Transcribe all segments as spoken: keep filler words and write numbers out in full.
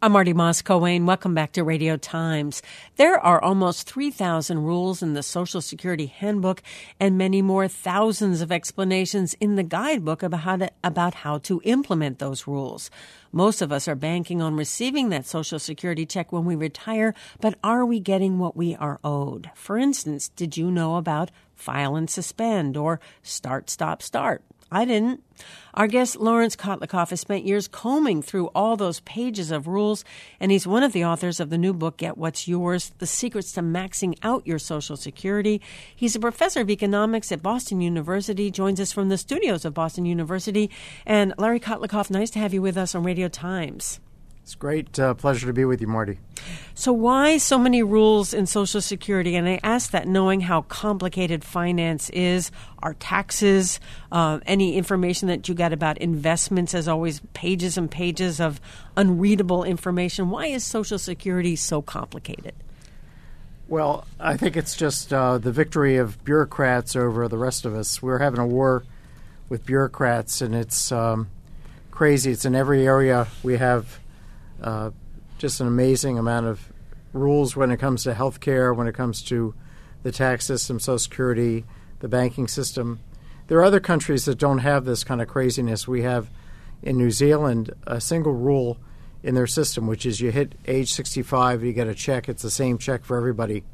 I'm Marty Moss-Coane. Welcome back to Radio Times. There are almost three thousand rules in the Social Security Handbook and many more thousands of explanations in the guidebook about how to, about how to implement those rules. Most of us are banking on receiving that Social Security check when we retire, but are we getting what we are owed? For instance, did you know about file and suspend or start, stop, start? I didn't. Our guest, Lawrence Kotlikoff, has spent years combing through all those pages of rules, and he's one of the authors of the new book, Get What's Yours, The Secrets to Maxing Out Your Social Security. He's a professor of economics at Boston University, joins us from the studios of Boston University. And Larry Kotlikoff, nice to have you with us on Radio Times. It's a great uh, pleasure to be with you, Marty. So why so many rules in Social Security? And I ask that knowing how complicated finance is, our taxes, uh, any information that you got about investments, as always, pages and pages of unreadable information. Why is Social Security so complicated? Well, I think it's just uh, the victory of bureaucrats over the rest of us. We're having a war with bureaucrats, and it's um, crazy. It's in every area. We have Uh, just an amazing amount of rules when it comes to health care, when it comes to the tax system, Social Security, the banking system. There are other countries that don't have this kind of craziness. We have in New Zealand a single rule in their system, which is you hit age sixty-five, you get a check. It's the same check for everybody.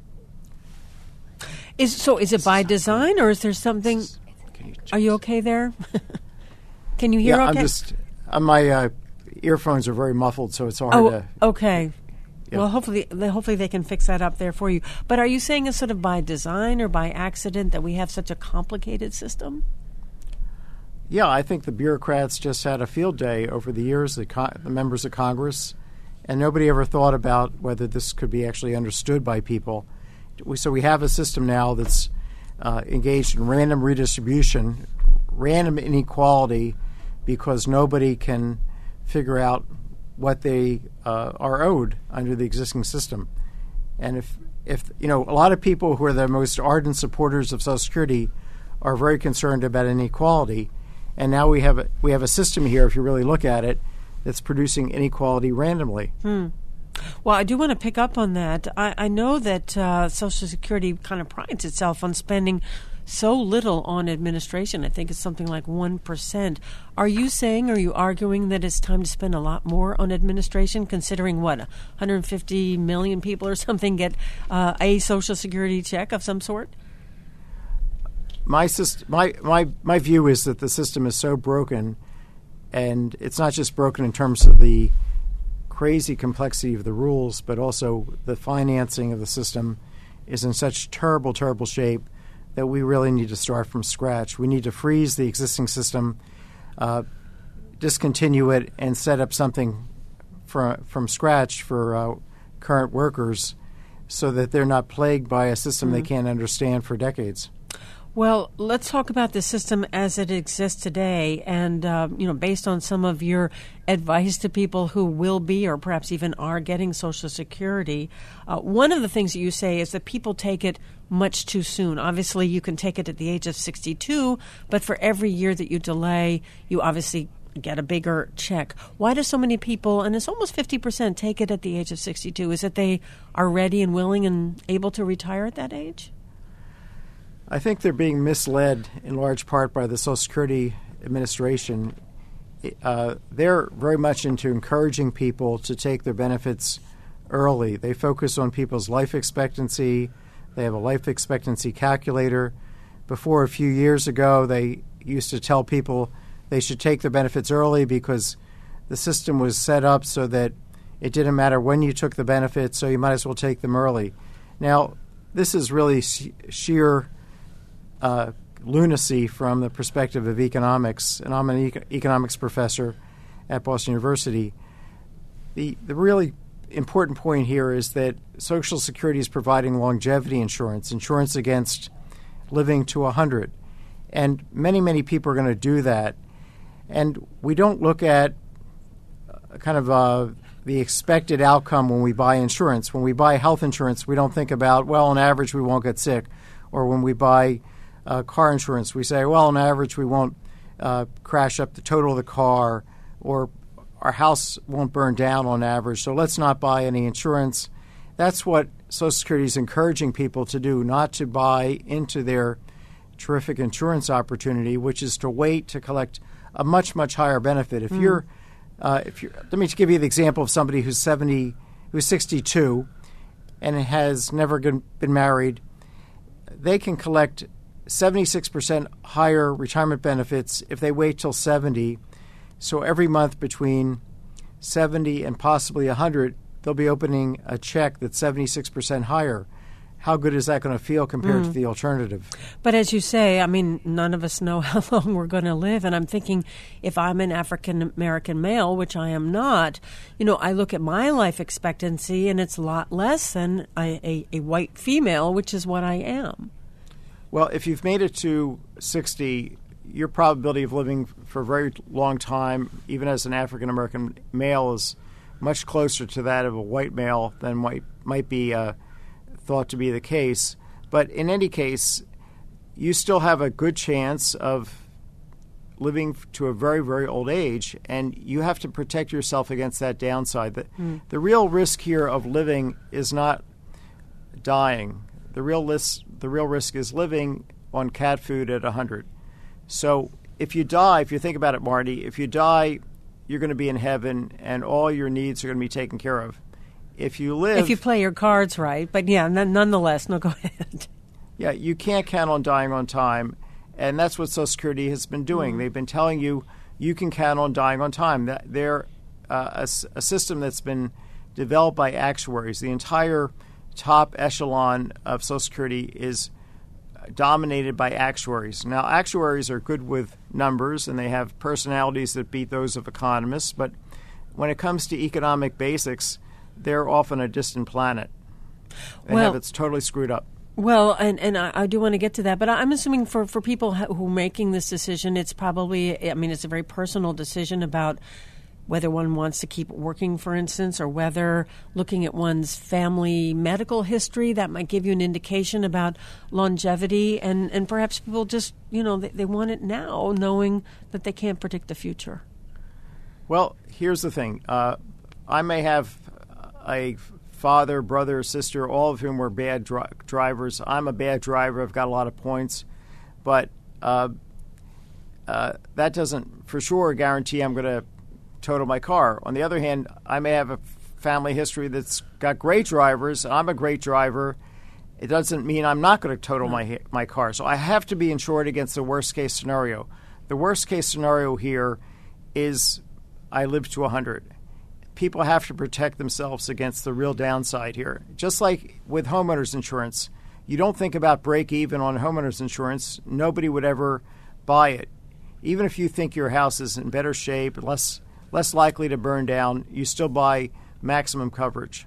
Is So is it by design, or is there something? You are you okay there? Can you hear yeah, okay? I'm just, uh, my uh, earphones are very muffled, so it's hard oh, to... okay. Yeah. Well, hopefully hopefully they can fix that up there for you. But are you saying it's sort of by design or by accident that we have such a complicated system? Yeah, I think the bureaucrats just had a field day over the years, the, con- the members of Congress, and nobody ever thought about whether this could be actually understood by people. We, so we have a system now that's uh, engaged in random redistribution, random inequality, because nobody can figure out what they uh, are owed under the existing system. And if, if you know, a lot of people who are the most ardent supporters of Social Security are very concerned about inequality. And now we have a, we have a system here, if you really look at it, that's producing inequality randomly. Hmm. Well, I do want to pick up on that. I, I know that uh, Social Security kind of prides itself on spending so little on administration. I think it's something like one percent. Are you saying, are you arguing that it's time to spend a lot more on administration, considering what, one hundred fifty million people or something get uh, a Social Security check of some sort? My, syst- my, my, my view is that the system is so broken, and it's not just broken in terms of the crazy complexity of the rules, but also the financing of the system is in such terrible, terrible shape that we really need to start from scratch. We need to freeze the existing system, uh, discontinue it, and set up something for, from scratch for uh, current workers so that they're not plagued by a system mm-hmm. they can't understand for decades. Well, let's talk about the system as it exists today, and uh, you know, based on some of your advice to people who will be, or perhaps even are, getting Social Security. Uh, one of the things that you say is that people take it much too soon. Obviously, you can take it at the age of sixty-two, but for every year that you delay, you obviously get a bigger check. Why do so many people, and it's almost fifty percent, take it at the age of sixty-two? Is it they are ready and willing and able to retire at that age? I think they're being misled in large part by the Social Security Administration. Uh, they're very much into encouraging people to take their benefits early. They focus on people's life expectancy. They have a life expectancy calculator. Before, a few years ago, they used to tell people they should take their benefits early because the system was set up so that it didn't matter when you took the benefits, so you might as well take them early. Now, this is really sheer Uh, lunacy from the perspective of economics, and I'm an eco- economics professor at Boston University. The the really important point here is that Social Security is providing longevity insurance, insurance against living to one hundred. And many, many people are going to do that. And we don't look at uh, kind of uh, the expected outcome when we buy insurance. When we buy health insurance, we don't think about, well, on average, we won't get sick. Or when we buy uh, car insurance, we say, well, on average, we won't uh, crash up the total of the car. Or our house won't burn down on average, so let's not buy any insurance. That's what Social Security is encouraging people to do, not to buy into their terrific insurance opportunity, which is to wait to collect a much, much higher benefit. If mm. you're, uh, if you're, let me just give you the example of somebody who's seventy, who's sixty-two, and has never been married. They can collect seventy-six percent higher retirement benefits if they wait till seventy. So every month between seventy and possibly one hundred, they'll be opening a check that's seventy-six percent higher. How good is that going to feel compared mm. to the alternative? But as you say, I mean, none of us know how long we're going to live. And I'm thinking, if I'm an African-American male, which I am not, you know, I look at my life expectancy and it's a lot less than a, a, a white female, which is what I am. Well, if you've made it to sixty, your probability of living for a very long time, even as an African-American male, is much closer to that of a white male than might, might be uh, thought to be the case. But in any case, you still have a good chance of living to a very, very old age, and you have to protect yourself against that downside. The, mm. the real risk here of living is not dying. The real risk, the real risk is living on cat food at one hundred. So if you die, if you think about it, Marty, if you die, you're going to be in heaven and all your needs are going to be taken care of. If you live... If you play your cards right. But yeah, n- nonetheless, no, go ahead. Yeah, you can't count on dying on time. And that's what Social Security has been doing. Mm. They've been telling you you can count on dying on time. That They're uh, a, a system that's been developed by actuaries. The entire top echelon of Social Security is dominated by actuaries. Now, actuaries are good with numbers, and they have personalities that beat those of economists. But when it comes to economic basics, they're often a distant planet. They well, have it's totally screwed up. Well, and, and I, I do want to get to that, but I'm assuming for, for people who are making this decision, it's probably, I mean, it's a very personal decision about whether one wants to keep working, for instance, or whether looking at one's family medical history, that might give you an indication about longevity. And, and perhaps people just, you know, they, they want it now, knowing that they can't predict the future. Well, here's the thing. Uh, I may have a father, brother, sister, all of whom were bad dri- drivers. I'm a bad driver. I've got a lot of points. But uh, uh, that doesn't for sure guarantee I'm going to total my car. On the other hand, I may have a family history that's got great drivers. I'm a great driver. It doesn't mean I'm not going to total no. my my car. So I have to be insured against the worst case scenario. The worst case scenario here is I live to one hundred. People have to protect themselves against the real downside here. Just like with homeowners insurance, you don't think about break even on homeowners insurance. Nobody would ever buy it. Even if you think your house is in better shape, less less likely to burn down, you still buy maximum coverage.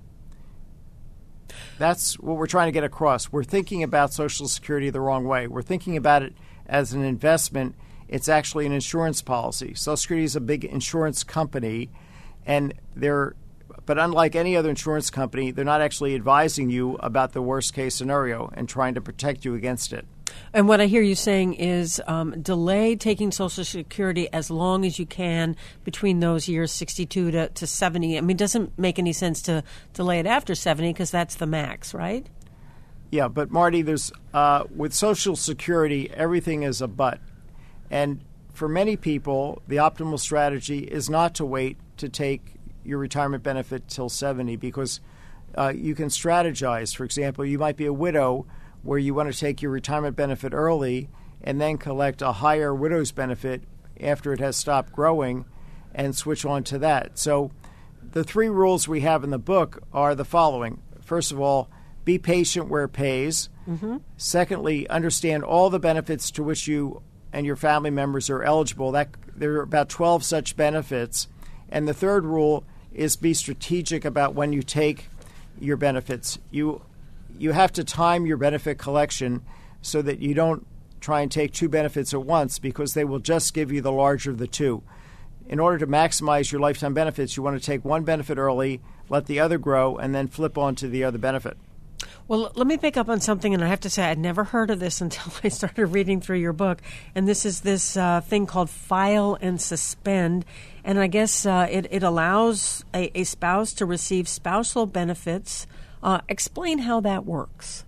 That's what we're trying to get across. We're thinking about Social Security the wrong way. We're thinking about it as an investment. It's actually an insurance policy. Social Security is a big insurance company, and they're, but unlike any other insurance company, they're not actually advising you about the worst case scenario and trying to protect you against it. And what I hear you saying is um, delay taking Social Security as long as you can between those years sixty-two to, to seventy. I mean, it doesn't make any sense to delay it after seventy because that's the max, right? Yeah, but Marty, there's uh, with Social Security, everything is a but. And for many people, the optimal strategy is not to wait to take your retirement benefit till seventy because uh, you can strategize. For example, you might be a widow where you want to take your retirement benefit early and then collect a higher widow's benefit after it has stopped growing and switch on to that. So the three rules we have in the book are the following. First of all, be patient where it pays. Mm-hmm. Secondly, understand all the benefits to which you and your family members are eligible. That there are about twelve such benefits. And the third rule is be strategic about when you take your benefits. You You have to time your benefit collection so that you don't try and take two benefits at once because they will just give you the larger of the two. In order to maximize your lifetime benefits, you want to take one benefit early, let the other grow, and then flip on to the other benefit. Well, let me pick up on something, and I have to say I'd never heard of this until I started reading through your book, and this is this uh, thing called file and suspend, and I guess uh, it, it allows a, a spouse to receive spousal benefits. Uh, explain how that works.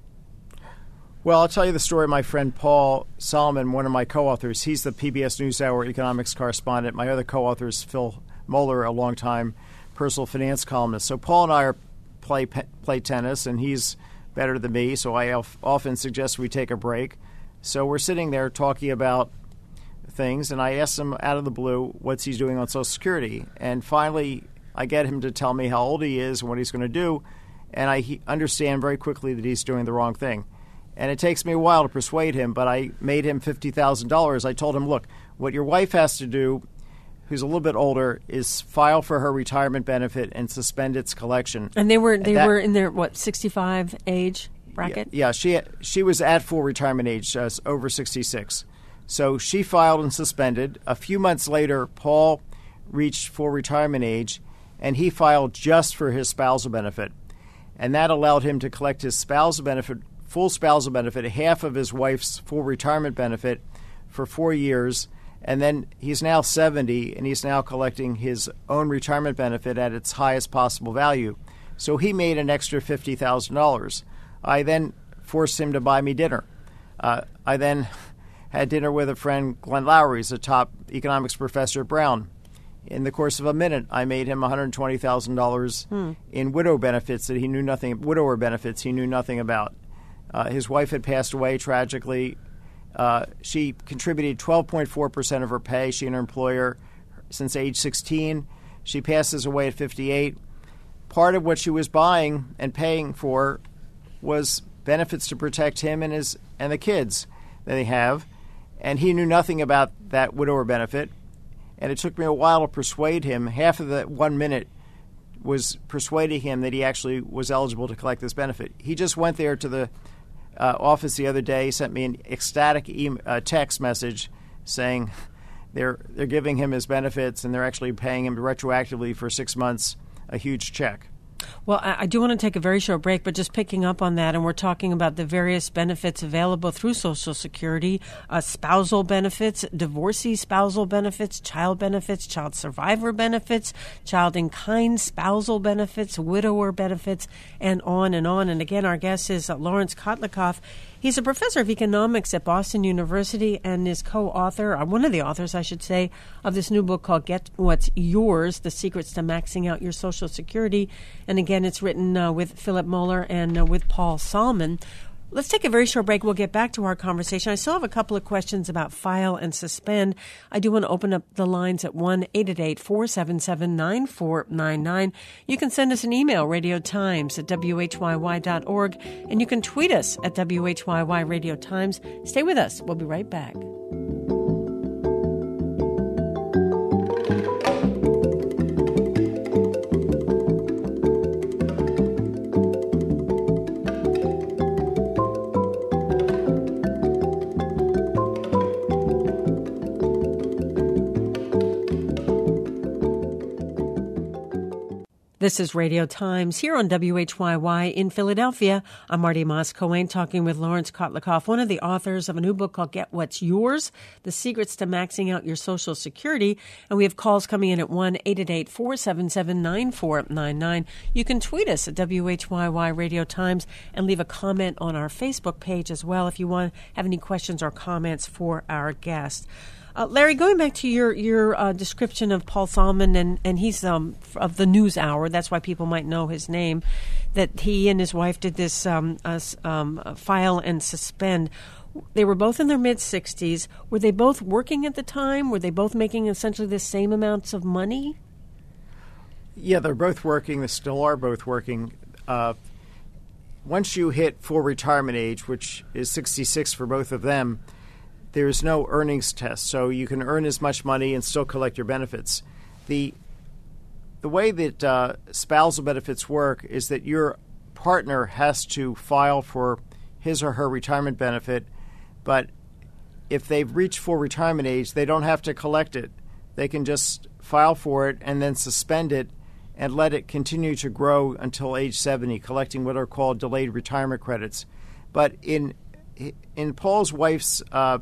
Well, I'll tell you the story of my friend Paul Solomon, one of my co-authors. He's the P B S NewsHour economics correspondent. My other co-author is Phil Moeller, a longtime personal finance columnist. So Paul and I are play play tennis, and he's better than me, so I often suggest we take a break. So we're sitting there talking about things, and I asked him out of the blue what's he doing on Social Security. And finally, I get him to tell me how old he is and what he's going to do, and I he, understand very quickly that he's doing the wrong thing. And it takes me a while to persuade him, but I made him fifty thousand dollars. I told him, look, what your wife has to do, who's a little bit older, is file for her retirement benefit and suspend its collection. And they were they that, were in their, what, sixty-five age bracket? Yeah, yeah she she was at full retirement age, uh, over sixty-six. So she filed and suspended. A few months later, Paul reached full retirement age, and he filed just for his spousal benefit. And that allowed him to collect his spousal benefit, full spousal benefit, half of his wife's full retirement benefit for four years. And then he's now seventy, and he's now collecting his own retirement benefit at its highest possible value. So he made an extra fifty thousand dollars. I then forced him to buy me dinner. Uh, I then had dinner with a friend, Glenn Lowry, who's a top economics professor at Brown. In the course of a minute, I made him one hundred twenty thousand dollars hmm. in widow benefits that he knew nothing, widower benefits he knew nothing about. Uh, his wife had passed away tragically. Uh, she contributed twelve point four percent of her pay, she and her employer, since age sixteen. She passes away at fifty-eight. Part of what she was buying and paying for was benefits to protect him and his and the kids that they have. And he knew nothing about that widower benefit. And it took me a while to persuade him. Half of the one minute was persuading him that he actually was eligible to collect this benefit. He just went there to the Uh, office the other day, sent me an ecstatic e- uh, text message saying they're they're giving him his benefits and they're actually paying him retroactively for six months a huge check. Well, I, I do want to take a very short break, but just picking up on that, and we're talking about the various benefits available through Social Security, uh, spousal benefits, divorcee spousal benefits, child benefits, child survivor benefits, child-in-kind spousal benefits, widower benefits, and on and on. And again, our guest is uh, Lawrence Kotlikoff. He's a professor of economics at Boston University and is co-author, or one of the authors, I should say, of this new book called Get What's Yours, The Secrets to Maxing Out Your Social Security. And again, it's written uh, with Philip Moeller and uh, with Paul Solomon. Let's take a very short break. We'll get back to our conversation. I still have a couple of questions about file and suspend. I do want to open up the lines at one eight eight eight, four seven seven, nine four nine nine. You can send us an email, radiotimes at W H Y Y dot org, and you can tweet us at W H Y Y Radio Times. Stay with us. We'll be right back. This is Radio Times here on W H Y Y in Philadelphia. I'm Marty Moss-Cohen talking with Lawrence Kotlikoff, one of the authors of a new book called Get What's Yours, The Secrets to Maxing Out Your Social Security. And we have calls coming in at one eight eight eight, four seven seven, nine four nine nine. You can tweet us at W H Y Y Radio Times and leave a comment on our Facebook page as well if you want have any questions or comments for our guest. Uh, Larry, going back to your your uh, description of Paul Solomon, and, and he's um, of the NewsHour, that's why people might know his name, that he and his wife did this um, uh, um, file and suspend. They were both in their mid-sixties. Were they both working at the time? Were they both making essentially the same amounts of money? Yeah, they're both working. They still are both working. Uh, once you hit full retirement age, which is sixty-six for both of them, there's no earnings test, so you can earn as much money and still collect your benefits. The the way that uh, spousal benefits work is that your partner has to file for his or her retirement benefit, but if they've reached full retirement age, they don't have to collect it. They can just file for it and then suspend it and let it continue to grow until age seventy, collecting what are called delayed retirement credits. But in in Paul's wife's uh,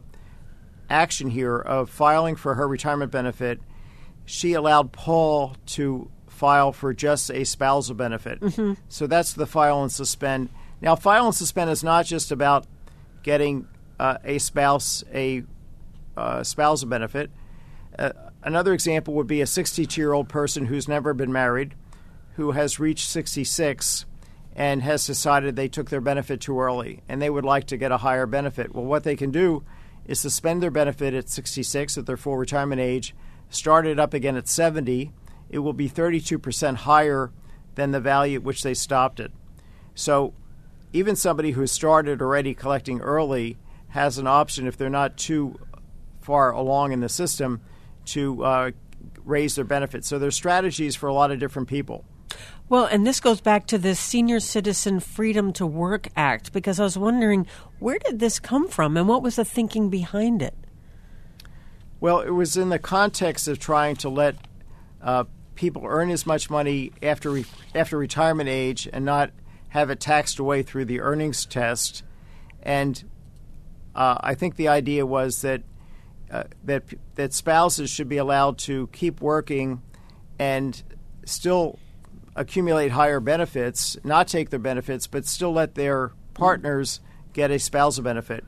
action here of filing for her retirement benefit, she allowed Paul to file for just a spousal benefit. Mm-hmm. So that's the file and suspend. Now, file and suspend is not just about getting uh, a spouse a uh, spousal benefit. Uh, another example would be a sixty-two-year-old person who's never been married, who has reached sixty-six and has decided they took their benefit too early and they would like to get a higher benefit. Well, what they can do is suspend their benefit at sixty-six at their full retirement age, start it up again at seventy. It will be thirty-two percent higher than the value at which they stopped it. So even somebody who started already collecting early has an option, if they're not too far along in the system, to uh, raise their benefits. So there's strategies for a lot of different people. Well, and this goes back to the Senior Citizen Freedom to Work Act, because I was wondering, where did this come from and what was the thinking behind it? Well, it was in the context of trying to let uh, people earn as much money after re- after retirement age and not have it taxed away through the earnings test. And uh, I think the idea was that uh, that that spouses should be allowed to keep working and still accumulate higher benefits, not take their benefits, but still let their partners get a spousal benefit.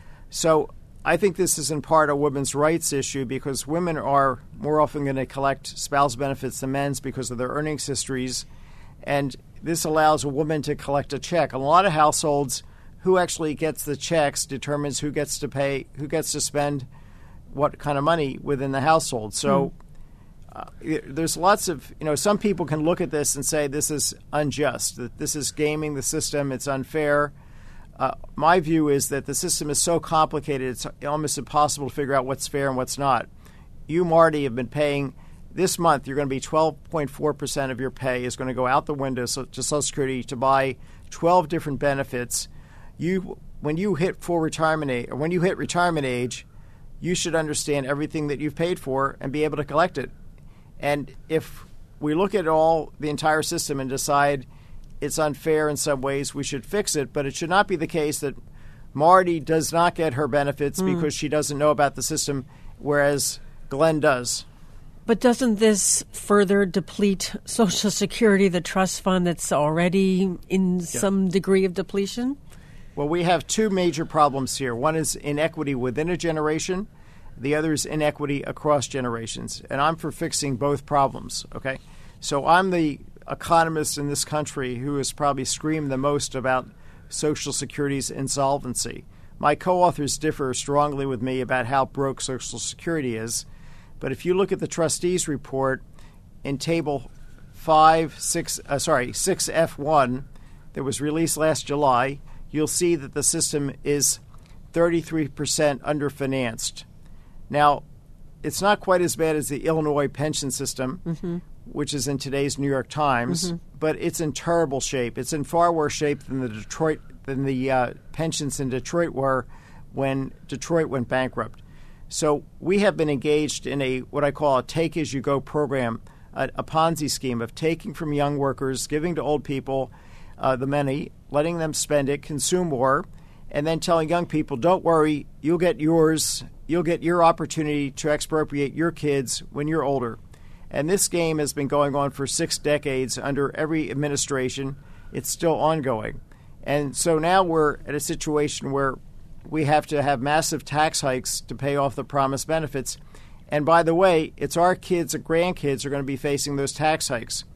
So I think this is in part a women's rights issue because women are more often going to collect spousal benefits than men's because of their earnings histories. And this allows a woman to collect a check. In a lot of households, who actually gets the checks determines who gets to pay, who gets to spend what kind of money within the household. So mm. Uh, there's lots of, you know, some people can look at this and say this is unjust, that this is gaming the system, it's unfair. Uh, my view is that the system is so complicated, it's almost impossible to figure out what's fair and what's not. You, Marty, have been paying, this month you're going to be twelve point four percent of your pay is going to go out the window so, to Social Security to buy twelve different benefits. You, when you hit full retirement age, or when you hit retirement age, you should understand everything that you've paid for and be able to collect it. And if we look at all the entire system and decide it's unfair in some ways, we should fix it. But it should not be the case that Marty does not get her benefits mm. because she doesn't know about the system, whereas Glenn does. But doesn't this further deplete Social Security, the trust fund that's already in yeah. some degree of depletion? Well, we have two major problems here. One is inequity within a generation. The other is inequity across generations. And I'm for fixing both problems, okay? So I'm the economist in this country who has probably screamed the most about Social Security's insolvency. My co-authors differ strongly with me about how broke Social Security is. But if you look at the trustees' report in table five, six, uh, sorry, six F one that was released last July, you'll see that the system is thirty-three percent underfinanced. Now, it's not quite as bad as the Illinois pension system, mm-hmm. which is in today's New York Times, mm-hmm. but it's in terrible shape. It's in far worse shape than the Detroit than the uh, pensions in Detroit were when Detroit went bankrupt. So we have been engaged in a what I call a take-as-you-go program, a, a Ponzi scheme of taking from young workers, giving to old people uh, the money, letting them spend it, consume more, and then telling young people, don't worry, you'll get yours. You'll get your opportunity to expropriate your kids when you're older. And this game has been going on for six decades under every administration. It's still ongoing. And so now we're at a situation where we have to have massive tax hikes to pay off the promised benefits. And by the way, it's our kids and grandkids are going to be facing those tax hikes.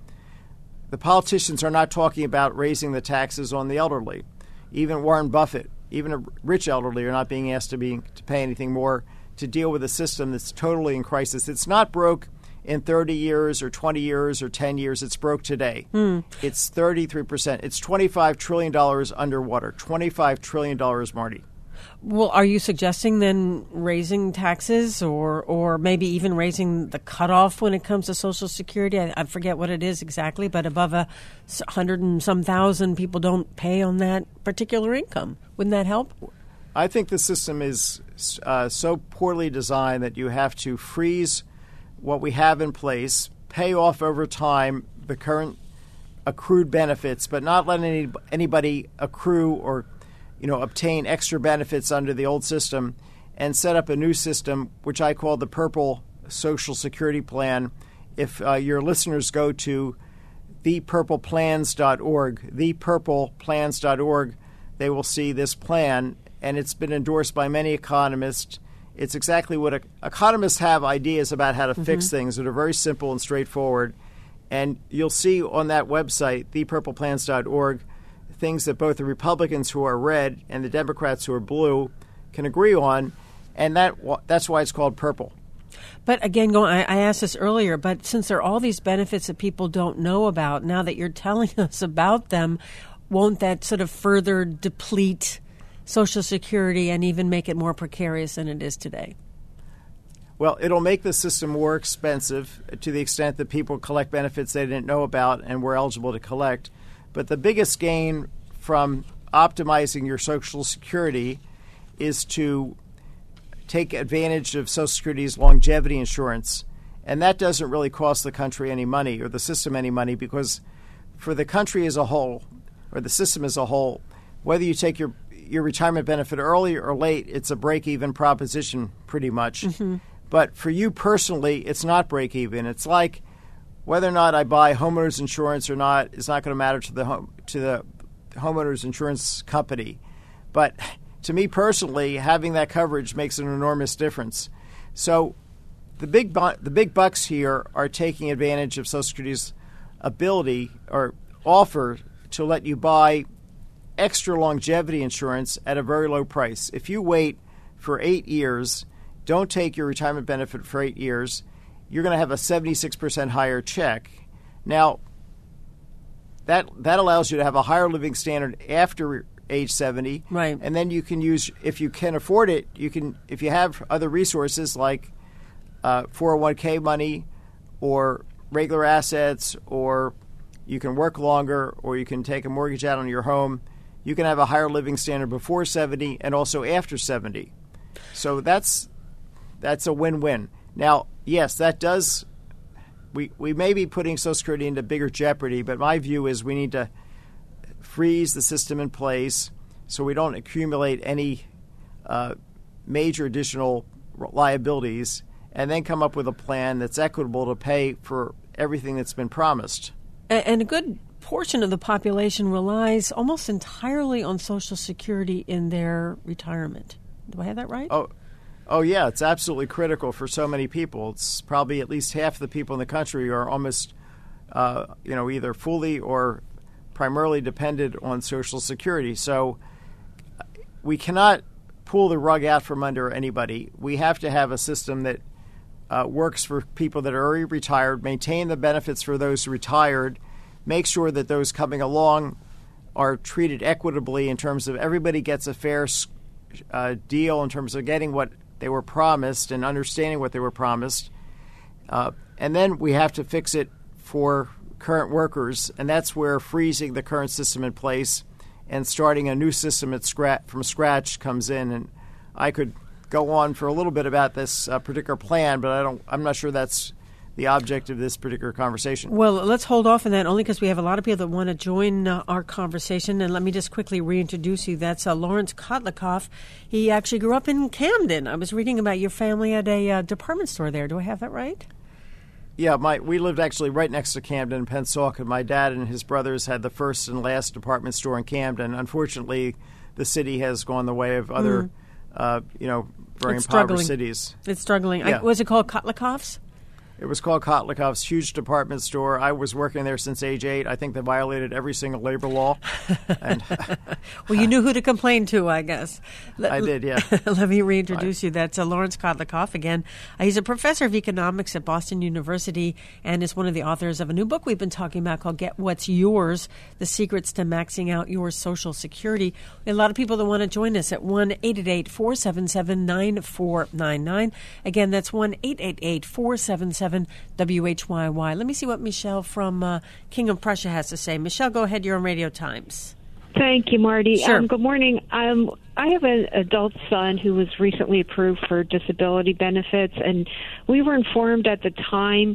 The politicians are not talking about raising the taxes on the elderly. Even Warren Buffett, even a rich elderly, are not being asked to be to pay anything more to deal with a system that's totally in crisis. It's not broke in thirty years or twenty years or ten years. It's broke today. Mm. It's thirty-three percent. It's twenty-five trillion dollars underwater. twenty-five trillion dollars, Marty. Well, are you suggesting then raising taxes or or maybe even raising the cutoff when it comes to Social Security? I, I forget what it is exactly, but above a hundred and some thousand people don't pay on that particular income. Wouldn't that help? I think the system is uh, so poorly designed that you have to freeze what we have in place, pay off over time the current accrued benefits, but not letting any, anybody accrue or, you know, obtain extra benefits under the old system, and set up a new system, which I call the Purple Social Security Plan. If uh, your listeners go to the purple plans dot org, the purple plans dot org, they will see this plan, and it's been endorsed by many economists. It's exactly what a, economists have ideas about how to mm-hmm. fix things that are very simple and straightforward. And you'll see on that website, the purple plans dot org, things that both the Republicans who are red and the Democrats who are blue can agree on, and that that's why it's called purple. But again, going, I, I asked this earlier, but since there are all these benefits that people don't know about, now that you're telling us about them, won't that sort of further deplete Social Security and even make it more precarious than it is today? Well, it'll make the system more expensive to the extent that people collect benefits they didn't know about and were eligible to collect. But the biggest gain from optimizing your Social Security is to take advantage of Social Security's longevity insurance. And that doesn't really cost the country any money or the system any money, because for the country as a whole, or the system as a whole, whether you take your, your retirement benefit early or late, it's a break-even proposition pretty much. Mm-hmm. But for you personally, it's not break-even. It's like whether or not I buy homeowners insurance or not is not going to matter to the home, to the homeowners insurance company. But to me personally, having that coverage makes an enormous difference. So the big bu- the big bucks here are taking advantage of Social Security's ability or offer to let you buy extra longevity insurance at a very low price. If you wait for eight years, don't take your retirement benefit for eight years, you're going to have a seventy-six percent higher check. Now, that that allows you to have a higher living standard after age seventy. Right. And then you can use, if you can afford it, you can, if you have other resources like uh, four oh one k money or regular assets, or you can work longer, or you can take a mortgage out on your home, you can have a higher living standard before seventy and also after seventy. So that's that's a win-win. Now, yes, that does, we, we may be putting Social Security into bigger jeopardy, but my view is we need to freeze the system in place so we don't accumulate any uh, major additional liabilities, and then come up with a plan that's equitable to pay for everything that's been promised. And a good portion of the population relies almost entirely on Social Security in their retirement. Do I have that right? Oh, oh yeah, it's absolutely critical for so many people. It's probably at least half the people in the country are almost, uh, you know, either fully or primarily dependent on Social Security. So we cannot pull the rug out from under anybody. We have to have a system that uh, works for people that are already retired, maintain the benefits for those retired, make sure that those coming along are treated equitably in terms of everybody gets a fair uh, deal in terms of getting what they were promised and understanding what they were promised. Uh, and then we have to fix it for current workers, and that's where freezing the current system in place and starting a new system at scratch, from scratch comes in. And I could go on for a little bit about this uh, particular plan, but I don't. I'm not sure that's the object of this particular conversation. Well, let's hold off on that only because we have a lot of people that want to join uh, our conversation. And let me just quickly reintroduce you. That's uh, Lawrence Kotlikoff. He actually grew up in Camden. I was reading about your family at a uh, department store there. Do I have that right? Yeah, my we lived actually right next to Camden, Pennsauken. My dad and his brothers had the first and last department store in Camden. Unfortunately, the city has gone the way of other, mm. uh, you know, very it's impoverished struggling. cities. It's struggling. Yeah. I, was it called Kotlikoff's? It was called Kotlikoff's, huge department store. I was working there since age eight. I think they violated every single labor law. And well, you knew who to complain to, I guess. Let, I did, yeah. Let me reintroduce I, you. That's uh, Lawrence Kotlikoff again. Uh, he's a professor of economics at Boston University and is one of the authors of a new book we've been talking about called Get What's Yours, The Secrets to Maxing Out Your Social Security. A lot of people that want to join us at one eight eight eight, four seven seven, nine four nine nine. Again, that's one eight eight eight, four seven seven, W H Y Y. Let me see what Michelle from uh, King of Prussia has to say. Michelle, go ahead. You're on Radio Times. Thank you, Marty. Sure. Um, good morning. Um, I have an adult son who was recently approved for disability benefits, and we were informed at the time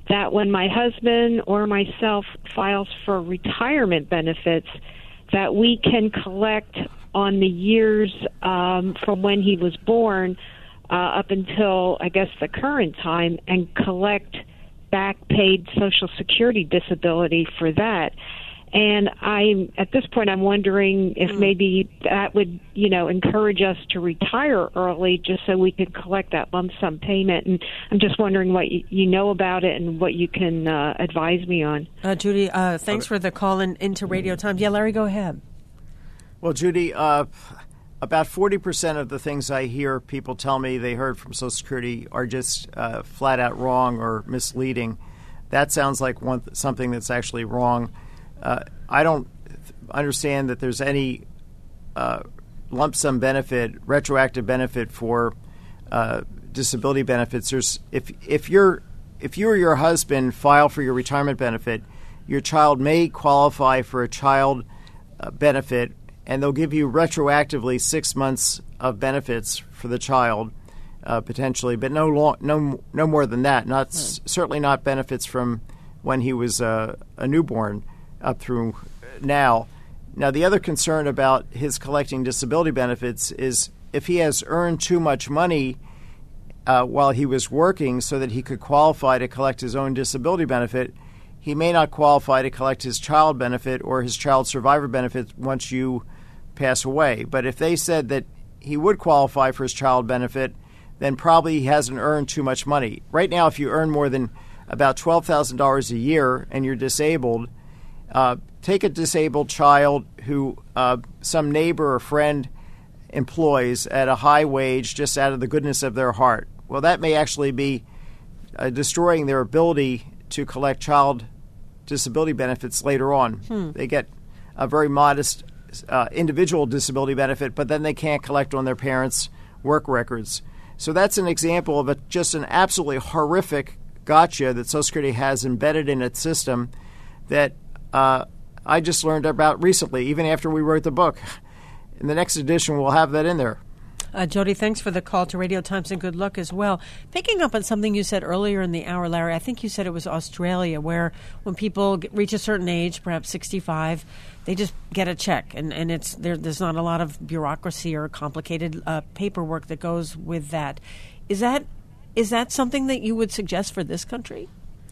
that when my husband or myself files for retirement benefits, that we can collect on the years um, from when he was born uh, up until, I guess, the current time, and collect back paid Social Security disability for that. And I'm at this point, I'm wondering if mm. maybe that would, you know, encourage us to retire early, just so we could collect that lump sum payment. And I'm just wondering what you, you know about it and what you can uh, advise me on. Uh, Judy, uh, thanks okay. for the call in, into Radio Times. Yeah, Larry, go ahead. Well, Judy, uh, about forty percent of the things I hear people tell me they heard from Social Security are just uh, flat out wrong or misleading. That sounds like one th- something that's actually wrong. Uh, I don't understand that there's any uh, lump sum benefit, retroactive benefit for uh, disability benefits. There's if if you're if you or your husband file for your retirement benefit, your child may qualify for a child uh, benefit, and they'll give you retroactively six months of benefits for the child uh, potentially, but no long, no no more than that. Not s- certainly not benefits from when he was uh, a newborn up through now. Now, the other concern about his collecting disability benefits is if he has earned too much money uh, while he was working so that he could qualify to collect his own disability benefit, he may not qualify to collect his child benefit or his child survivor benefit once you pass away. But if they said that he would qualify for his child benefit, then probably he hasn't earned too much money. Right now, if you earn more than about twelve thousand dollars a year and you're disabled, Uh, take a disabled child who uh, some neighbor or friend employs at a high wage just out of the goodness of their heart. Well, that may actually be uh, destroying their ability to collect child disability benefits later on. Hmm. They get a very modest uh, individual disability benefit, but then they can't collect on their parents' work records. So that's an example of a, just an absolutely horrific gotcha that Social Security has embedded in its system that Uh, I just learned about recently, even after we wrote the book. In the next edition, we'll have that in there. Uh, Jody, thanks for the call to Radio Times, and good luck as well. Picking up on something you said earlier in the hour, Larry, I think you said it was Australia, where when people get, reach a certain age, perhaps sixty-five, they just get a check, and, and it's there, there's not a lot of bureaucracy or complicated uh, paperwork that goes with that. Is that is that something that you would suggest for this country?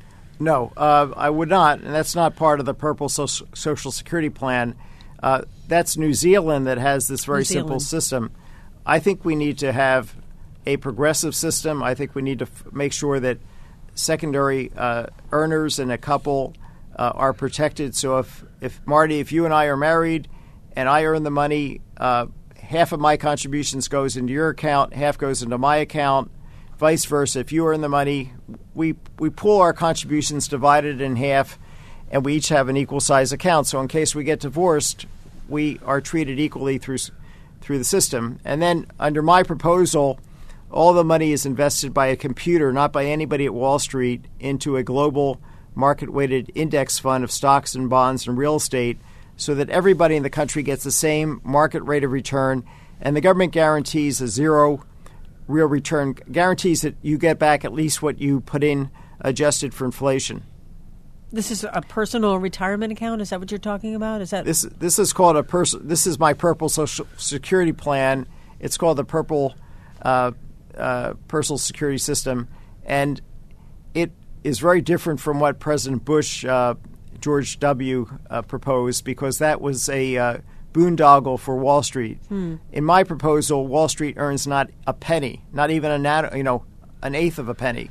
No, uh, I would not, and that's not part of the Purple so- Social Security Plan. Uh, that's New Zealand that has this very simple system. I think we need to have a progressive system. I think we need to f- make sure that secondary uh, earners in a couple uh, are protected. So if, if, Marty, if you and I are married and I earn the money, uh, half of my contributions goes into your account, half goes into my account. Vice versa, if you earn the money, we we pool our contributions, divided in half, and we each have an equal size account. So in case we get divorced, we are treated equally through through the system. And then under my proposal, all the money is invested by a computer, not by anybody at Wall Street, into a global market-weighted index fund of stocks and bonds and real estate, so that everybody in the country gets the same market rate of return, and the government guarantees a zero real return, guarantees that you get back at least what you put in adjusted for inflation. This is a personal retirement account? Is that what you're talking about? Is that this? This is called a person. This is my Purple Social Security Plan. It's called the Purple uh, uh, Personal Security System, and it is very different from what President Bush, uh, George W. Uh, proposed, because that was a uh, boondoggle for Wall Street. Hmm. In my proposal, Wall Street earns not a penny, not even a nat- you know, an eighth of a penny,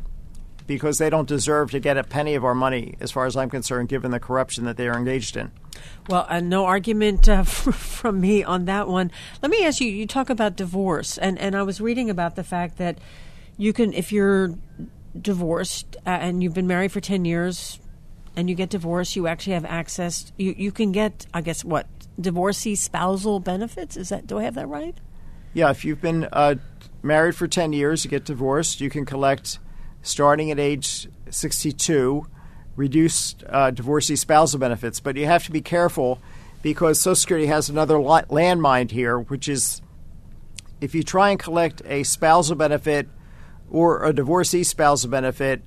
because they don't deserve to get a penny of our money, as far as I'm concerned, given the corruption that they are engaged in. Well, uh, no argument uh, from me on that one. Let me ask you, you talk about divorce, and, and I was reading about the fact that you can, if you're divorced uh, and you've been married for ten years and you get divorced, you actually have access, you, you can get, I guess, what, divorcee spousal benefits? Is that, do I have that right? Yeah, if you've been uh, married for ten years, you get divorced, you can collect, starting at age sixty-two, reduced uh, divorcee spousal benefits. But you have to be careful, because Social Security has another landmine here, which is if you try and collect a spousal benefit or a divorcee spousal benefit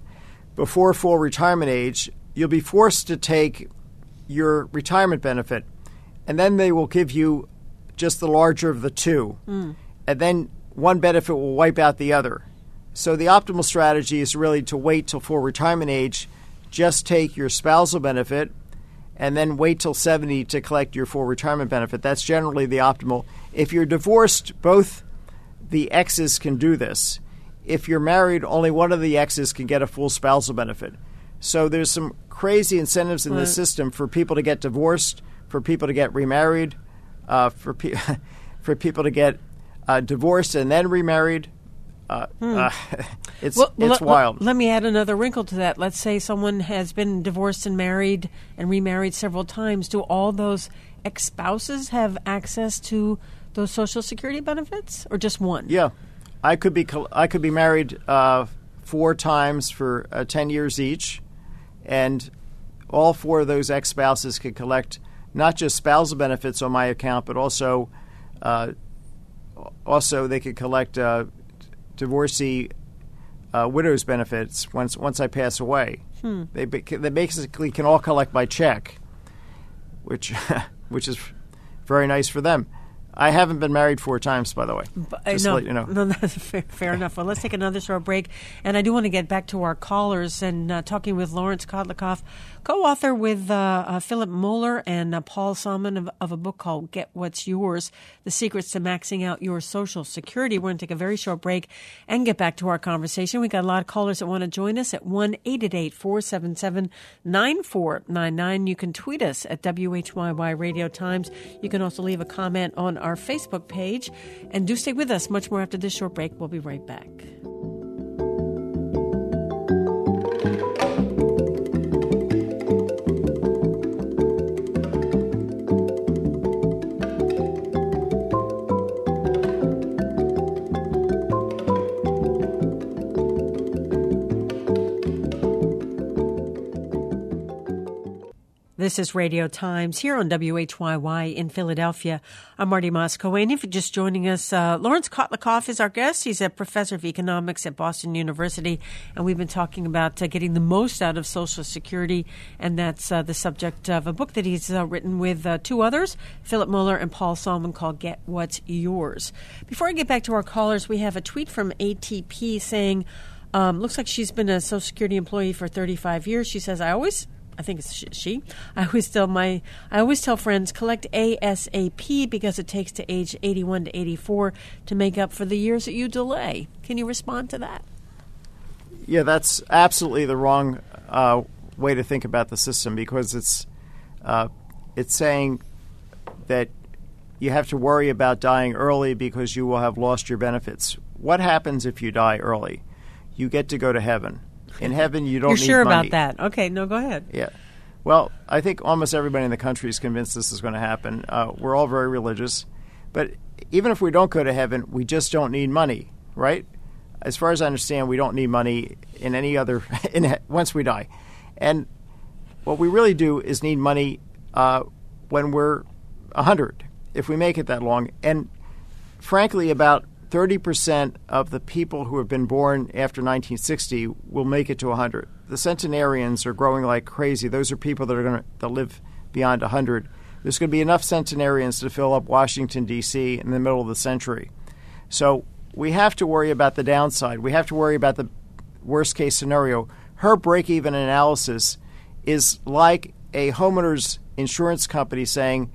before full retirement age, you'll be forced to take your retirement benefit, and then they will give you just the larger of the two. Mm. And then one benefit will wipe out the other. So the optimal strategy is really to wait till full retirement age, just take your spousal benefit, and then wait till seventy to collect your full retirement benefit. That's generally the optimal. If you're divorced, both the exes can do this. If you're married, only one of the exes can get a full spousal benefit. So there's some crazy incentives in right. the system for people to get divorced, for people to get remarried, uh, for pe- for people to get uh, divorced and then remarried. Uh, hmm. uh, it's well, well, it's let, wild. Let me add another wrinkle to that. Let's say someone has been divorced and married and remarried several times. Do all those ex-spouses have access to those Social Security benefits, or just one? Yeah, I could be I could be married uh, four times for uh, ten years each, and all four of those ex-spouses could collect not just spousal benefits on my account, but also uh, also they could collect uh, divorcee uh, widow's benefits once once I pass away. Hmm. They they basically can all collect by check, which which is very nice for them. I haven't been married four times, by the way. But, Just no, to let you know. No, that's fair, fair enough. Well, let's take another short break. And I do want to get back to our callers and uh, talking with Lawrence Kotlikoff, co-author with uh, uh, Philip Moeller and uh, Paul Salmon of, of a book called Get What's Yours, The Secrets to Maxing Out Your Social Security. We're going to take a very short break and get back to our conversation. We've got a lot of callers that want to join us at one eight eight eight, four seven seven, nine four nine nine. You can tweet us at W H Y Y Radio Times. You can also leave a comment on our Facebook page. And do stay with us. Much more after this short break. We'll be right back. This is Radio Times here on W H Y Y in Philadelphia. I'm Marty Moscow. And if you're just joining us, uh, Lawrence Kotlikoff is our guest. He's a professor of economics at Boston University. And we've been talking about uh, getting the most out of Social Security. And that's uh, the subject of a book that he's uh, written with uh, two others, Philip Moeller and Paul Salmon, called Get What's Yours. Before I get back to our callers, we have a tweet from A T P saying, um, looks like she's been a Social Security employee for thirty-five years. She says, I always... I think it's she. I always tell my, I always tell friends, collect ASAP because it takes to age eighty-one to eighty-four to make up for the years that you delay. Can you respond to that? Yeah, that's absolutely the wrong uh, way to think about the system, because it's uh, it's saying that you have to worry about dying early because you will have lost your benefits. What happens if you die early? You get to go to heaven. In heaven, you don't You're need sure money. about that? Okay, no, go ahead. Yeah. Well, I think almost everybody in the country is convinced this is going to happen. Uh, we're all very religious. But even if we don't go to heaven, we just don't need money, right? As far as I understand, we don't need money in any other in, once we die. And what we really do is need money uh, when we're one hundred, if we make it that long. And frankly, about thirty percent of the people who have been born after nineteen sixty will make it to one hundred. The centenarians are growing like crazy. Those are people that are going to live beyond one hundred. There's going to be enough centenarians to fill up Washington, D C in the middle of the century. So we have to worry about the downside. We have to worry about the worst-case scenario. Her break-even analysis is like a homeowner's insurance company saying,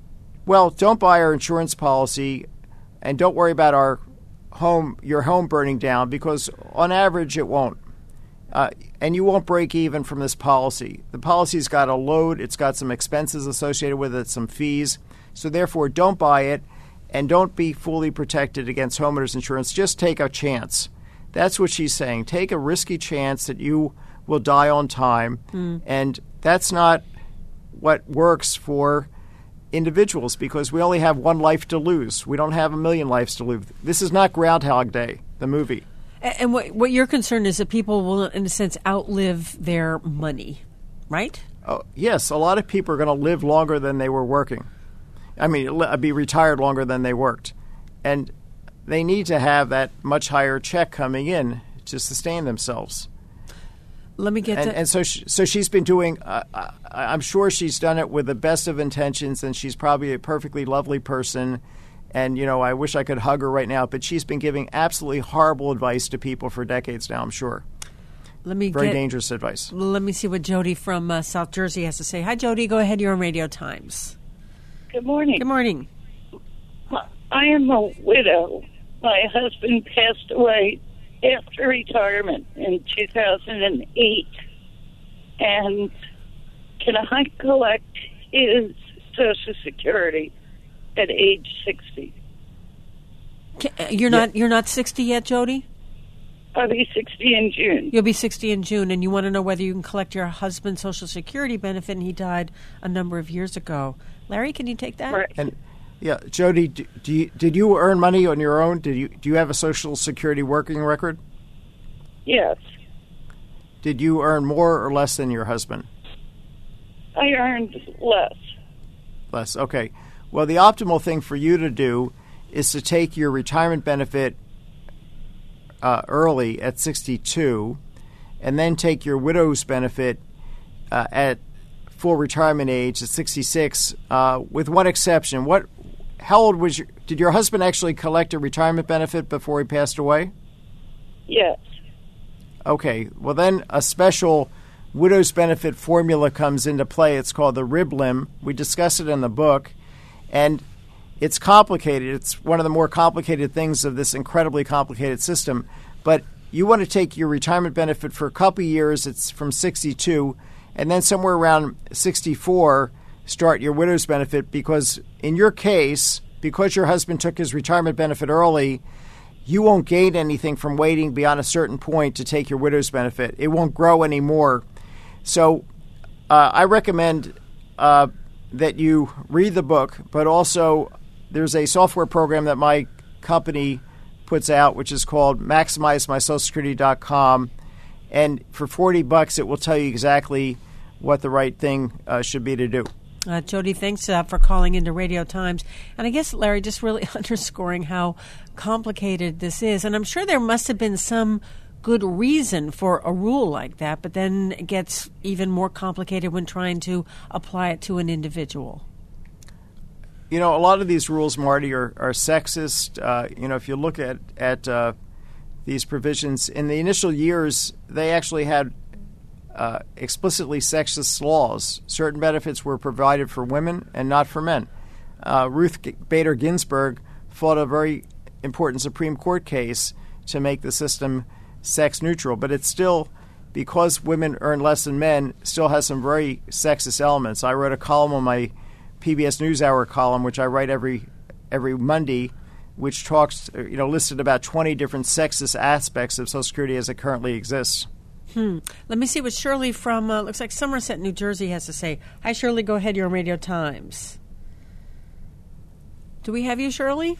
well, don't buy our insurance policy and don't worry about our home, your home burning down, because on average it won't. Uh, and you won't break even from this policy. The policy's got a load. It's got some expenses associated with it, some fees. So therefore, don't buy it and don't be fully protected against homeowners insurance. Just take a chance. That's what she's saying. Take a risky chance that you will die on time. Mm. And that's not what works for individuals, because we only have one life to lose. We don't have a million lives to lose. This is not Groundhog Day, the movie. And what, what your concern is that people will, in a sense, outlive their money, right? Oh, yes, a lot of people are going to live longer than they were working. I mean, be retired longer than they worked. And they need to have that much higher check coming in to sustain themselves. Let me get and, to... and so she, so she's been doing. Uh, I, I'm sure she's done it with the best of intentions, and she's probably a perfectly lovely person. And you know, I wish I could hug her right now, but she's been giving absolutely horrible advice to people for decades now. I'm sure. Let me Very get, dangerous advice. Let me see what Jody from uh, South Jersey has to say. Hi, Jody. Go ahead. You're on Radio Times. Good morning. Good morning. I am a widow. My husband passed away after retirement in two thousand eight. And can I collect his Social Security at age sixty? You're not you're not sixty yet, Jody? I'll be sixty in June. You'll be sixty in June, and you want to know whether you can collect your husband's Social Security benefit, and he died a number of years ago. Larry, can you take that? Right. And yeah, Jody, do, do you, did you earn money on your own? Did you do you have a Social Security working record? Yes. Did you earn more or less than your husband? I earned less. Less. Okay. Well, the optimal thing for you to do is to take your retirement benefit uh, early at sixty-two, and then take your widow's benefit uh, at full retirement age at sixty-six. Uh, with one exception, what? How old was your? Did your husband actually collect a retirement benefit before he passed away? Yes. Okay. Well, then a special widow's benefit formula comes into play. It's called the R I B L I M. We discuss it in the book, and it's complicated. It's one of the more complicated things of this incredibly complicated system. But you want to take your retirement benefit for a couple of years. It's from sixty-two, and then somewhere around sixty-four, start your widow's benefit, because in your case, because your husband took his retirement benefit early, you won't gain anything from waiting beyond a certain point to take your widow's benefit. It won't grow anymore. So uh, I recommend uh, that you read the book, but also there's a software program that my company puts out, which is called maximize my social security dot com. And for forty bucks, it will tell you exactly what the right thing uh, should be to do. Uh, Jody, thanks uh, for calling into Radio Times. And I guess, Larry, just really underscoring how complicated this is. And I'm sure there must have been some good reason for a rule like that, but then it gets even more complicated when trying to apply it to an individual. You know, a lot of these rules, Marty, are, are sexist. Uh, you know, if you look at, at uh, these provisions, in the initial years, they actually had uh, explicitly sexist laws. Certain benefits were provided for women and not for men. Uh, Ruth Bader Ginsburg fought a very important Supreme Court case to make the system sex neutral, but it's still, because women earn less than men, still has some very sexist elements. I wrote a column on my P B S NewsHour column, which I write every every Monday, which talks, you know, listed about twenty different sexist aspects of Social Security as it currently exists. Hmm. Let me see what Shirley from, uh, looks like Somerset, New Jersey has to say. Hi, Shirley. Go ahead. You're on Radio Times. Do we have you, Shirley?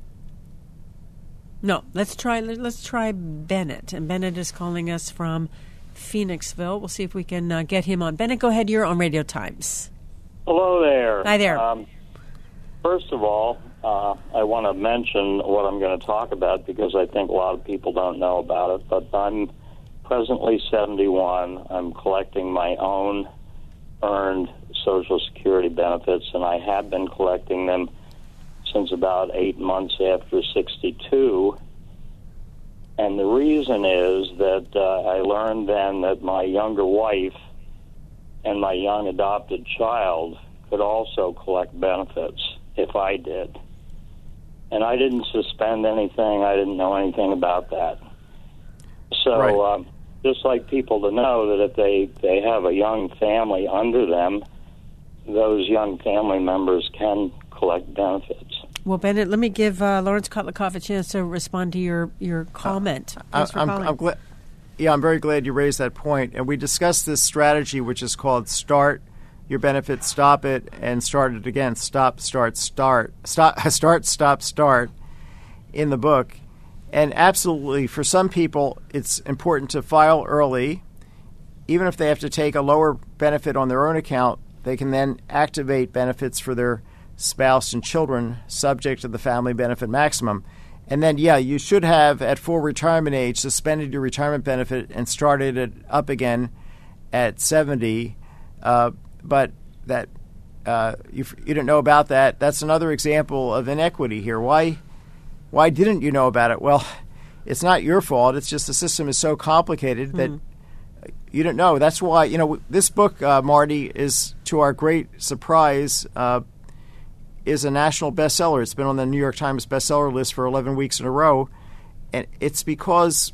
No. Let's try, let's try Bennett. And Bennett is calling us from Phoenixville. We'll see if we can uh, get him on. Bennett, go ahead. You're on Radio Times. Hello there. Hi there. Um, first of all, uh, I want to mention what I'm going to talk about because I think a lot of people don't know about it. But I'm presently seventy-one. I'm collecting my own earned Social Security benefits, and I have been collecting them since about eight months after sixty-two. And the reason is that uh, I learned then that my younger wife and my young adopted child could also collect benefits if I did. And I didn't suspend anything. I didn't know anything about that. So right. um, just like people to know that if they, they have a young family under them, those young family members can collect benefits. Well, Bennett, let me give uh, Lawrence Kotlikoff a chance to respond to your, your comment. Uh, Thanks for I'm, calling. I'm glad. Yeah, I'm very glad you raised that point. And we discussed this strategy, which is called start your benefit, stop it, and start it again. Stop, start, start. Stop, start, stop, start in the book. And absolutely, for some people, it's important to file early. Even if they have to take a lower benefit on their own account, they can then activate benefits for their spouse and children subject to the family benefit maximum. And then, yeah, you should have, at full retirement age, suspended your retirement benefit and started it up again at seventy. Uh, but that uh, you, you didn't know about that. That's another example of inequity here. Why, why didn't you know about it? Well, it's not your fault. It's just the system is so complicated that mm. you didn't know. That's why, you know, this book, uh, Marty, is, to our great surprise, uh, is a national bestseller. It's been on the New York Times bestseller list for eleven weeks in a row. And it's because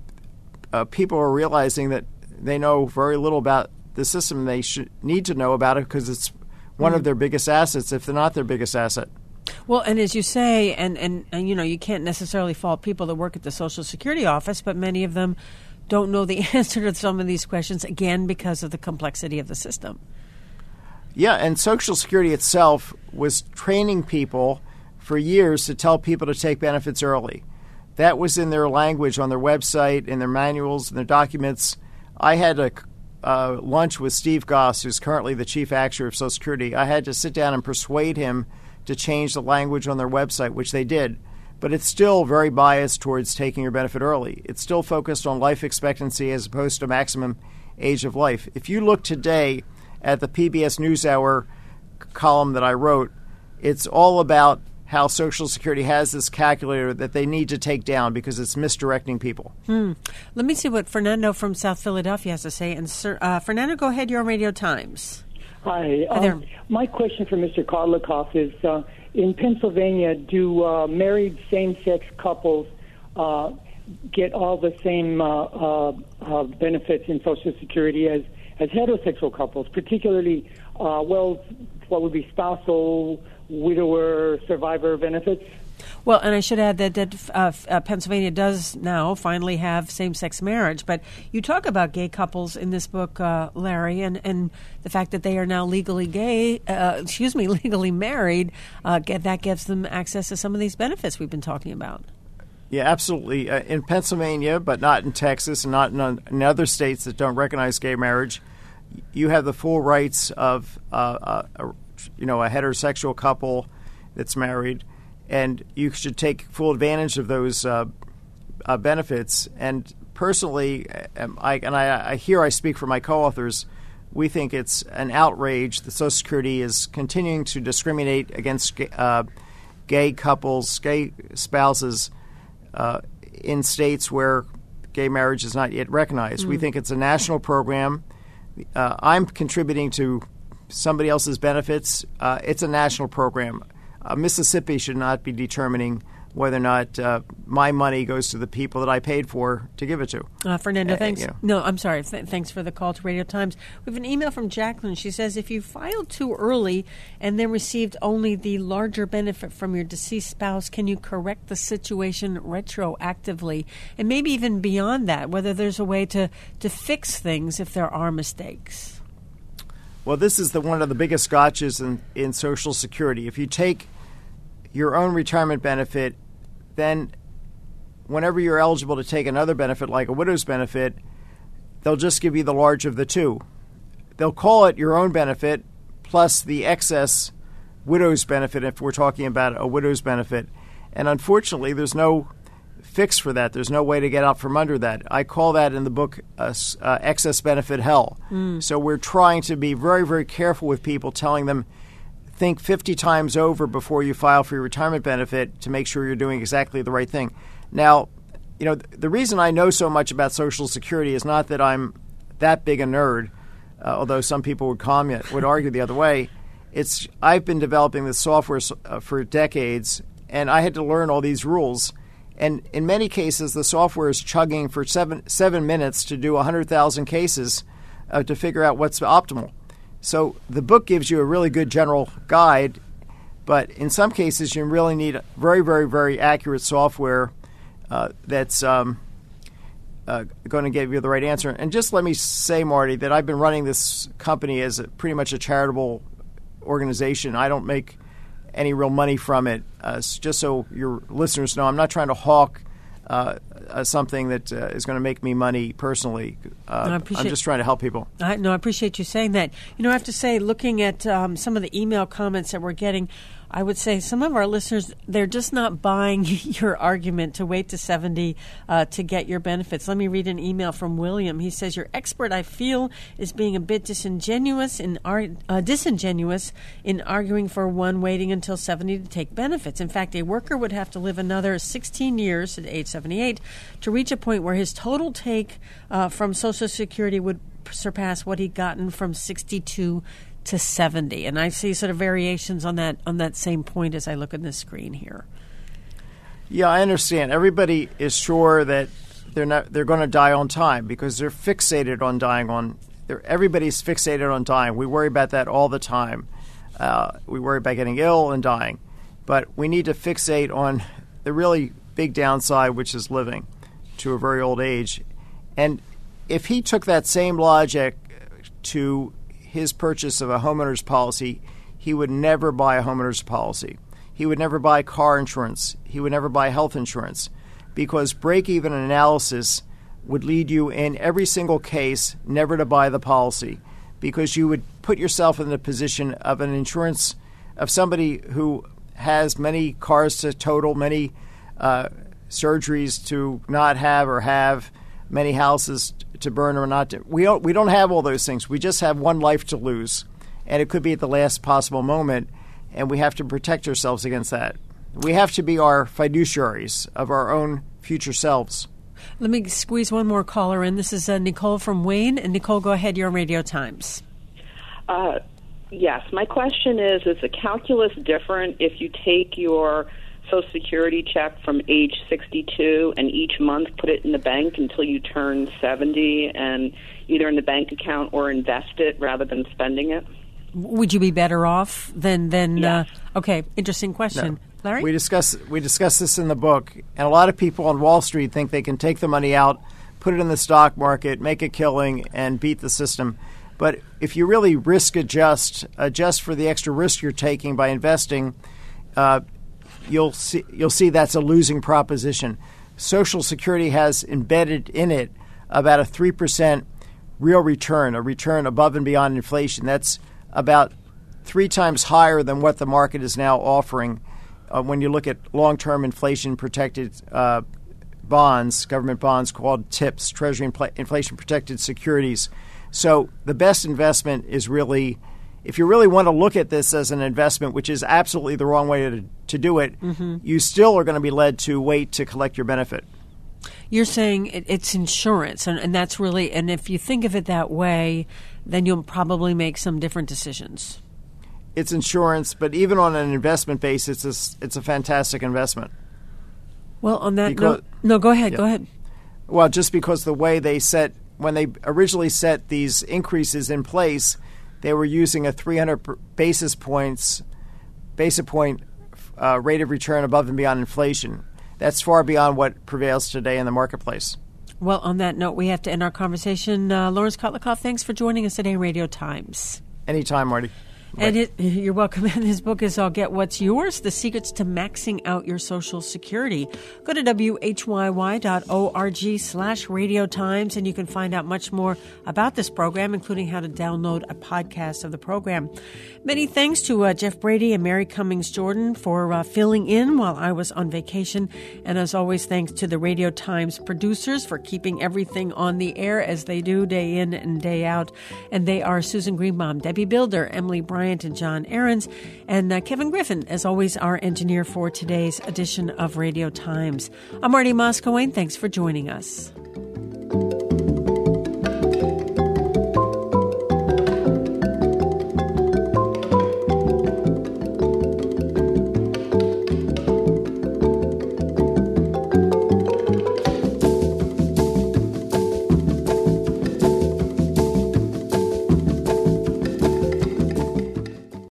uh, people are realizing that they know very little about the system. They should need to know about it because it's one mm. of their biggest assets, if they're not their biggest asset. Well, and as you say, and, and, and, you know, you can't necessarily fault people that work at the Social Security office, but many of them don't know the answer to some of these questions, again, because of the complexity of the system. Yeah, and Social Security itself was training people for years to tell people to take benefits early. That was in their language on their website, in their manuals, in their documents. I had a uh, lunch with Steve Goss, who's currently the chief actuary of Social Security. I had to sit down and persuade him to change the language on their website, which they did. But it's still very biased towards taking your benefit early. It's still focused on life expectancy as opposed to maximum age of life. If you look today at the P B S NewsHour column that I wrote, it's all about how Social Security has this calculator that they need to take down because it's misdirecting people. Hmm. Let me see what Fernando from South Philadelphia has to say. And sir, uh, Fernando, go ahead. You're on Radio Times. Hi. Hi there. Um, my question for Mister Karlikoff is, uh, in Pennsylvania, do uh, married same-sex couples uh, get all the same uh, uh, uh, benefits in Social Security as, as heterosexual couples, particularly, uh, well, what would be spousal, widower, survivor benefits? Well, and I should add that, that uh, uh, Pennsylvania does now finally have same-sex marriage. But you talk about gay couples in this book, uh, Larry, and, and the fact that they are now legally gay, uh, excuse me, legally married, uh, get, that gives them access to some of these benefits we've been talking about. Yeah, absolutely. Uh, in Pennsylvania, but not in Texas and not in, in other states that don't recognize gay marriage, you have the full rights of uh, a, you know, a heterosexual couple that's married. And you should take full advantage of those uh, uh, benefits. And personally, um, I, and I, I here I speak for my co-authors, we think it's an outrage that Social Security is continuing to discriminate against uh, gay couples, gay spouses uh, in states where gay marriage is not yet recognized. Mm. We think it's a national program. Uh, I'm contributing to somebody else's benefits. Uh, it's a national program. Uh, Mississippi should not be determining whether or not uh, my money goes to the people that I paid for to give it to. Uh, Fernando, uh, thanks. You know. No, I'm sorry. Th- thanks for the call to Radio Times. We have an email from Jacqueline. She says, if you filed too early and then received only the larger benefit from your deceased spouse, can you correct the situation retroactively? And maybe even beyond that, whether there's a way to, to fix things if there are mistakes. Well, this is the one of the biggest gotchas in, in Social Security. If you take your own retirement benefit, then whenever you're eligible to take another benefit like a widow's benefit, they'll just give you the larger of the two. They'll call it your own benefit plus the excess widow's benefit if we're talking about a widow's benefit. And unfortunately, there's no fix for that. There's no way to get out from under that. I call that in the book uh, uh, excess benefit hell. Mm. So we're trying to be very, very careful with people, telling them think fifty times over before you file for your retirement benefit to make sure you're doing exactly the right thing. Now, you know, the reason I know so much about Social Security is not that I'm that big a nerd, uh, although some people would comment, would argue the other way. It's I've been developing this software uh, for decades, and I had to learn all these rules. And in many cases, the software is chugging for seven seven minutes to do one hundred thousand cases uh, to figure out what's optimal. So the book gives you a really good general guide, but in some cases you really need very, very, very accurate software uh, that's um, uh, going to give you the right answer. And just let me say, Marty, that I've been running this company as a, pretty much a charitable organization. I don't make any real money from it. Uh, just so your listeners know, I'm not trying to hawk uh, uh, something that uh, is going to make me money personally. Uh, I'm just trying to help people. I, no, I appreciate you saying that. You know, I have to say, looking at um, some of the email comments that we're getting, I would say some of our listeners, they're just not buying your argument to wait to seventy uh, to get your benefits. Let me read an email from William. He says, your expert, I feel, is being a bit disingenuous in, ar- uh, disingenuous in arguing for one waiting until seventy to take benefits. In fact, a worker would have to live another sixteen years at age seventy-eight to reach a point where his total take uh, from Social Security would surpass what he'd gotten from sixty-two to seventy. And I see sort of variations on that on that same point as I look at this screen here. Yeah, I understand. Everybody is sure that they're not they're going to die on time because they're fixated on dying on they're, everybody's fixated on dying. We worry about that all the time. Uh, we worry about getting ill and dying. But we need to fixate on the really big downside, which is living to a very old age. And if he took that same logic to his purchase of a homeowner's policy, he would never buy a homeowner's policy. He would never buy car insurance. He would never buy health insurance because break-even analysis would lead you in every single case never to buy the policy because you would put yourself in the position of an insurance of somebody who has many cars to total, many uh, surgeries to not have or have, many houses to burn or not to. We don't, we don't have all those things. We just have one life to lose, and it could be at the last possible moment, and we have to protect ourselves against that. We have to be our fiduciaries of our own future selves. Let me squeeze one more caller in. This is uh, Nicole from Wayne. And Nicole, go ahead. You're on Radio Times. Uh, yes. My question is, is the calculus different if you take your Social Security check from age sixty-two and each month put it in the bank until you turn seventy and either in the bank account or invest it rather than spending it? Would you be better off than, than yes. uh, okay, interesting question. No. Larry? We discuss, we discuss this in the book, and a lot of people on Wall Street think they can take the money out, put it in the stock market, make a killing, and beat the system. But if you really risk adjust, adjust for the extra risk you're taking by investing, uh, you'll see you'll see that's a losing proposition. Social Security has embedded in it about a three percent real return, a return above and beyond inflation. That's about three times higher than what the market is now offering uh, when you look at long-term inflation-protected uh, bonds, government bonds called T I P S, Treasury Infl- Inflation-Protected Securities. So the best investment is really, if you really want to look at this as an investment, which is absolutely the wrong way to, to do it, mm-hmm. you still are going to be led to wait to collect your benefit. You're saying it, it's insurance, and, and that's really, and if you think of it that way, then you'll probably make some different decisions. It's insurance, but even on an investment basis, it's a, it's a fantastic investment. Well, on that because, note, no, go ahead, yeah. go ahead. Well, just because the way they set, when they originally set these increases in place, they were using a three hundred basis points, basis point uh, rate of return above and beyond inflation. That's far beyond what prevails today in the marketplace. Well, on that note, we have to end our conversation. Uh, Lawrence Kotlikoff, thanks for joining us today, Radio Times. Anytime, Marty. And it, you're welcome. And his book is I'll Get What's Yours, The Secrets to Maxing Out Your Social Security. Go to W H Y Y dot org slash Radio Times, and you can find out much more about this program, including how to download a podcast of the program. Many thanks to uh, Jeff Brady and Mary Cummings Jordan for uh, filling in while I was on vacation. And as always, thanks to the Radio Times producers for keeping everything on the air as they do day in and day out. And they are Susan Greenbaum, Debbie Builder, Emily Bryant, and John Ahrens, and uh, Kevin Griffin, as always, our engineer for today's edition of Radio Times. I'm Marty Moskowitz. Thanks for joining us.